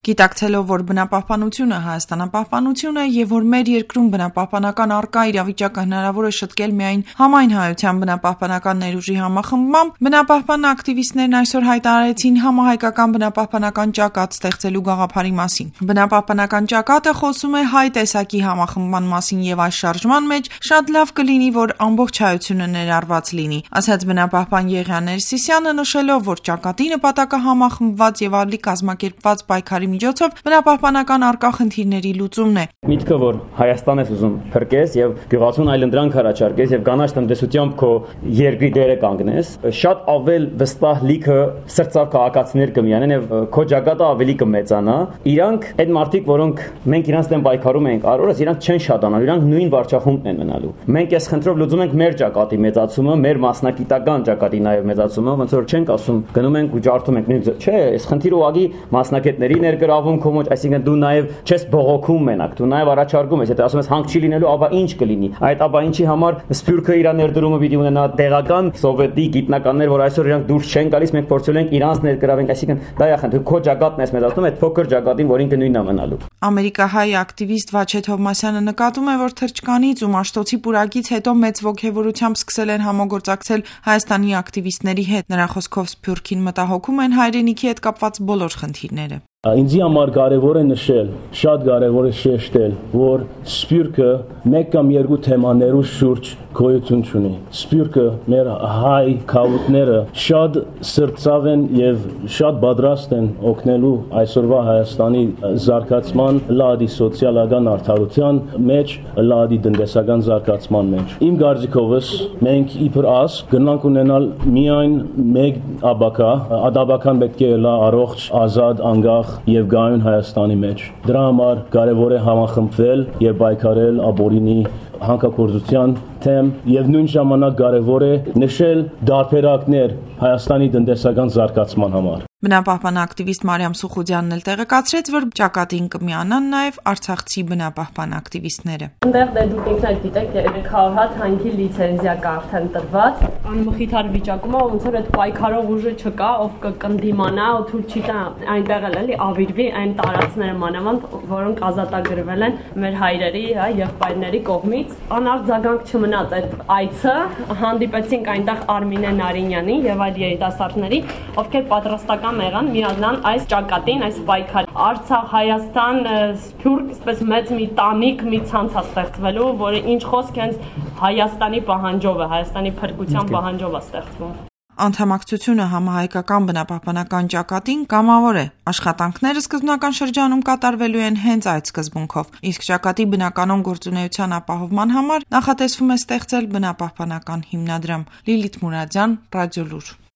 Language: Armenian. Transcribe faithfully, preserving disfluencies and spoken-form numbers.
Գիտակցելով, որ բնապահպանությունը Հայաստանապահպանություն է եւ որ մեր երկրում բնապահպանական առկա իրավիճակը հնարավոր է շտկել միայն համայն հայության բնապահպանական ներուժի համախմբմամբ, բնապահպան ակտիվիստներն այսօր հայտարարեցին համահայկական բնապահպանական ճակատ ստեղծելու գաղափարի մասին։ Բնապահպանական ճակատը խոսում է հայ տեսակի համախմբման մասին եւ այս շարժման մեջ շատ լավ կլինի, որ ամբողջ հայությունը ներառված լինի, ասաց բնապահպան Եղիան Ներսիսյանը, նշելով, որ ճակատի նպատակը համախմբված եւ ալի կազմակերպված պայքարի միջոցով բնապահպանական առկա խնդիրների լուծումն է։ Միտքը, որ Հայաստան ես ուզում փրկես եւ գյուղացուն այլընտրանք առաջարկես եւ կանաչ տնտեսությամբ քո երկրի դերը կանգնես, շատ ավել վստահ լիքը սրծավ քաղաքացիներ կմիանան եւ քո ճակատը ավելի կմեծանա։ Իրանք այդ մարդիկ, որոնք մենք իրանց դեմ պայքարում ենք առօրս, իրանք չեն շատանա, իրանք նույն վարչախումբն են մնալու։ Մենք այս խնդրով լուծում ենք մեր ճակատի մեծացումը, մեր մասնակիտական ճակատի նաեւ մեծացումը, ոնց որ չենք ասում գնում ենք ու ջարդում ենք, չէ, այս խնդիրը ուղղակի մասնակիցների ներգրավում քո մոտ, այսինքն դու նաև չես բողոքում մենակ, դու նաև առաջարկում ես, եթե ասում ես հանք չի լինելու, ապա ինչ կլինի։ Այդ ապա ինչի համար Սփյուռքը իր ներդրումը պիտի ունենա տեղական սովետի գիտնականներ, որ այսօր իրանք դուրս չեն գալիս, մենք փորձում ենք իրանց ներգրավենք, այսինքն դա է խնդիրը, քո ճակատն ես մեծացնում, այդ փոքր ճակատին, որ ինքը նույնն է մնալու։ Ամերիկահայ ակտիվիստ Վաչե Թովմասյանը նկատում է, որ թրջկանից ու Մաշտոցի պուրակից հետո մեծ ոգևորությամբ սկսել են համագործակցել Հայաստանի ակտիվիստների հետ։ Նրա խոսքով Սփյուռքին մտահոգում են հայրենիքի հետ կապված բոլոր խնդիրները։ Ինձի համար կարևոր է նշել, շատ կարևոր է շեշտել, որ Սփյուռքը մեկ կամ երկու թեմաներու շուրջ գոյություն ունի։ Սփյուռքը մեր հայ քաղաքները շատ սրտացավ են եւ շատ պատրաստ են օգնելու այսօրվա Հայաստանի զարգացման, լադի սոցիալական արդարության մեջ, լադի տնտեսական զարգացման մեջ։ Իմ կարծիքովս մենք իբր աս գնանք ունենալ միայն մեկ աբակա, ադաբական պետք է լա առողջ, ազատ, անկախ եւ գայուն Հայաստանի մեջ։ Դրա համար կարևոր է համախմբվել եւ պայքարել ապօրինի հակագործության թեմ եւ նույն ժամանակ կարևոր է նշել դարբերակներ Հայաստանի տնտեսական զարգացման համար։ Բնապահպան ակտիվիստ Մարիամ Սուխուդյանն էլ տեղեկացրեց, որ ճակատին կմիանան նաև արցախցի բնապահպան ակտիվիստները։ Այնտեղ դե դուք ինքնդ գիտեք, երեք հարյուր հատ հանքի լիցենզիա կա արդեն տրված։ Անմխիթար վիճակում է, ոնց որ այդ պայքարող ուժը չկա, ով կկնդիմանա, ու թույլ չի տա այնտեղ էլ էլի ավիրվի այն տարածքները մանավանդ, որոնք ազատագրվել են մեր հայրերի, հա, եղբայրների կողմից։ Անարձագանք չմնաց այդ այցը, հանդիպեցինք այնտեղ Արմինե Նարինյանին եւ այլ երիտասարդների, ովքեր պատրաստական եղան միանալ այս ճակատին, այս պայքարին։ Արցախ, Հայաստան, Սփյուռք, այսպես մեծ մի տանիք, մի ցանց է ստեղծվելու, որը ինչ խոսք հենց Հայաստանի պահանջով է, Հայաստանի փրկության պահանջով է ստեղծվում։ Անդամակցությունը համահայկական բնապահպանական ճակատին կամավոր է։ Աշխատանքները սկզբնական շրջանում կատարվելու են հենց այդ սկզբունքով, իսկ ճակատի բնականon գործունեության ապահովման համար նախատեսվում է ստեղծել բնապահպանական հիմնադրամ։ Լիլիթ Մուրադյան, Ռադիոլուր։